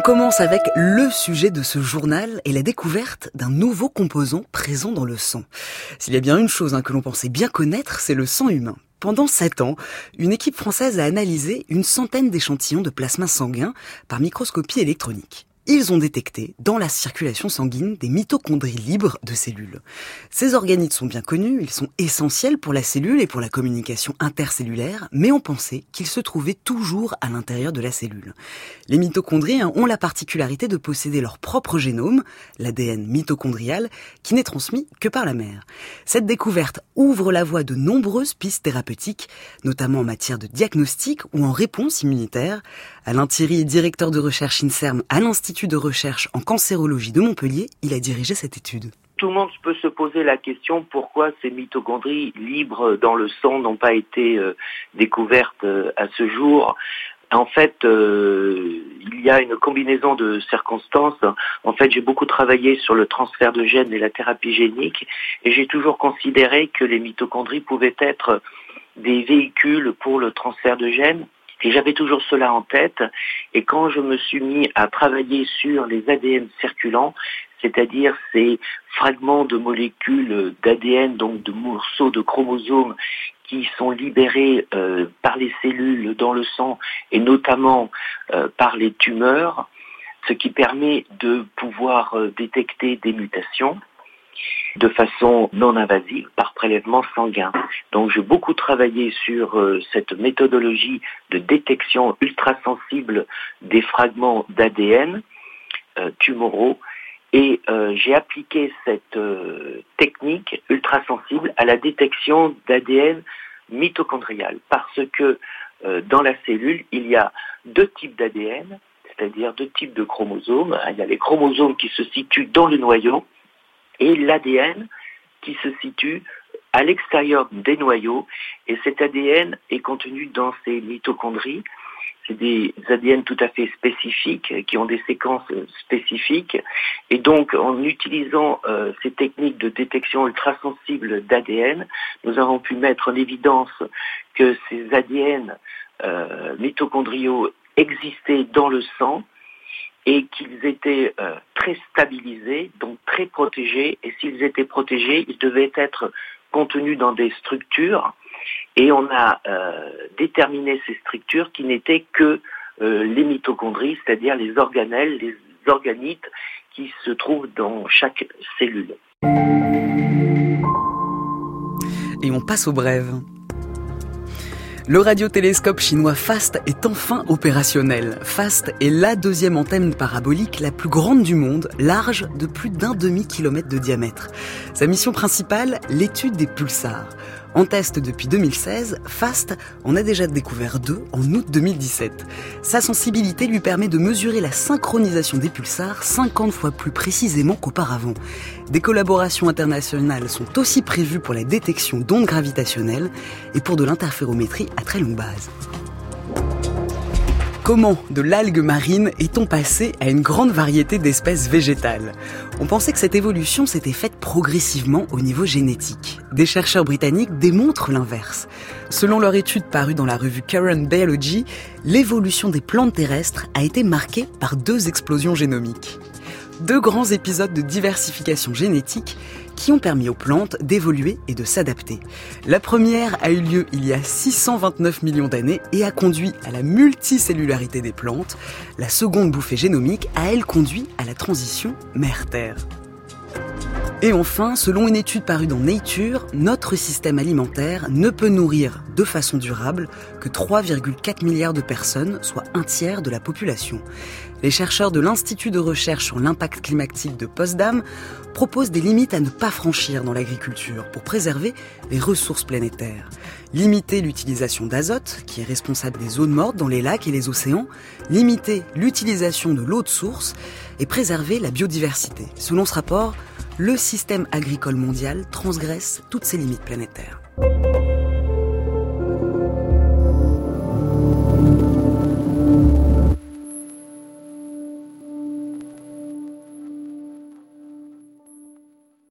commence avec le sujet de ce journal et la découverte d'un nouveau composant présent dans le sang. S'il y a bien une chose que l'on pensait bien connaître, c'est le sang humain. Pendant 7 ans, une équipe française a analysé une centaine d'échantillons de plasma sanguin par microscopie électronique. Ils ont détecté dans la circulation sanguine des mitochondries libres de cellules. Ces organites sont bien connus, ils sont essentiels pour la cellule et pour la communication intercellulaire, mais on pensait qu'ils se trouvaient toujours à l'intérieur de la cellule. Les mitochondries ont la particularité de posséder leur propre génome, l'ADN mitochondrial, qui n'est transmis que par la mère. Cette découverte ouvre la voie de nombreuses pistes thérapeutiques, notamment en matière de diagnostic ou en réponse immunitaire. Alain Thierry est directeur de recherche INSERM à l'Institut de recherche en cancérologie de Montpellier. Il a dirigé cette étude. Tout le monde peut se poser la question pourquoi ces mitochondries libres dans le sang n'ont pas été découvertes à ce jour. En fait, il y a une combinaison de circonstances. En fait, j'ai beaucoup travaillé sur le transfert de gènes et la thérapie génique, et j'ai toujours considéré que les mitochondries pouvaient être des véhicules pour le transfert de gènes. Et j'avais toujours cela en tête, et quand je me suis mis à travailler sur les ADN circulants, c'est-à-dire ces fragments de molécules d'ADN, donc de morceaux de chromosomes qui sont libérés par les cellules dans le sang et notamment par les tumeurs, ce qui permet de pouvoir détecter des mutations de façon non invasive par prélèvement sanguin. Donc j'ai beaucoup travaillé sur cette méthodologie de détection ultrasensible des fragments d'ADN tumoraux et j'ai appliqué cette technique ultrasensible à la détection d'ADN mitochondrial parce que dans la cellule, il y a 2 types d'ADN, c'est-à-dire 2 types de chromosomes. Il y a les chromosomes qui se situent dans le noyau et l'ADN qui se situe à l'extérieur des noyaux, et cet ADN est contenu dans ces mitochondries. C'est des ADN tout à fait spécifiques, qui ont des séquences spécifiques, et donc en utilisant ces techniques de détection ultrasensible d'ADN, nous avons pu mettre en évidence que ces ADN mitochondriaux existaient dans le sang, et qu'ils étaient très stabilisés, donc très protégés, et s'ils étaient protégés, ils devaient être contenus dans des structures, et on a déterminé ces structures qui n'étaient que les mitochondries, c'est-à-dire les organelles, les organites qui se trouvent dans chaque cellule. Et on passe aux brèves. Le radiotélescope chinois FAST est enfin opérationnel. FAST est la 2e antenne parabolique la plus grande du monde, large de plus d'1 demi-kilomètre de diamètre. Sa mission principale, l'étude des pulsars. En test depuis 2016, FAST en a déjà découvert 2 en août 2017. Sa sensibilité lui permet de mesurer la synchronisation des pulsars 50 fois plus précisément qu'auparavant. Des collaborations internationales sont aussi prévues pour la détection d'ondes gravitationnelles et pour de l'interférométrie à très longue base. Comment, de l'algue marine, est-on passé à une grande variété d'espèces végétales ? On pensait que cette évolution s'était faite progressivement au niveau génétique. Des chercheurs britanniques démontrent l'inverse. Selon leur étude parue dans la revue Current Biology, l'évolution des plantes terrestres a été marquée par 2 explosions génomiques. 2 grands épisodes de diversification génétique qui ont permis aux plantes d'évoluer et de s'adapter. La première a eu lieu il y a 629 millions d'années et a conduit à la multicellularité des plantes. La seconde bouffée génomique a, elle, conduit à la transition mer-terre. Et enfin, selon une étude parue dans Nature, notre système alimentaire ne peut nourrir de façon durable que 3,4 milliards de personnes, soit 1/3 de la population. Les chercheurs de l'Institut de recherche sur l'impact climatique de Potsdam proposent des limites à ne pas franchir dans l'agriculture pour préserver les ressources planétaires. Limiter l'utilisation d'azote, qui est responsable des zones mortes dans les lacs et les océans, limiter l'utilisation de l'eau de source et préserver la biodiversité. Selon ce rapport, le système agricole mondial transgresse toutes ces limites planétaires.